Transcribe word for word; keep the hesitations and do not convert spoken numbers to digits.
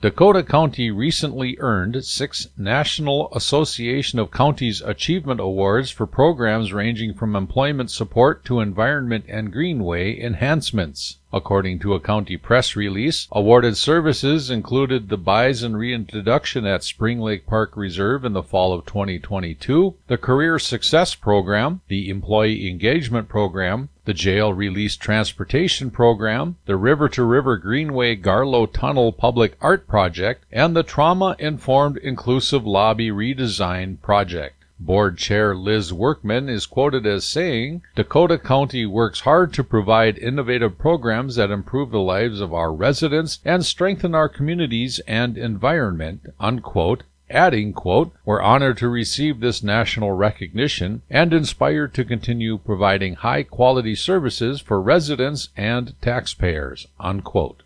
Dakota County recently earned six National Association of Counties Achievement Awards for programs ranging from employment support to environment and greenway enhancements. According to a county press release, awarded services included the bison reintroduction at Spring Lake Park Reserve in the fall of twenty twenty-two, the Career Success Program, the Employee Engagement Program, the Jail Release Transportation Program, the River to River Greenway Garlow Tunnel Public Art Project, and the Trauma Informed Inclusive Lobby Redesign Project. Board Chair Liz Workman is quoted as saying, "Dakota County works hard to provide innovative programs that improve the lives of our residents and strengthen our communities and environment," unquote, adding, quote, "We're honored to receive this national recognition and inspired to continue providing high-quality services for residents and taxpayers," unquote.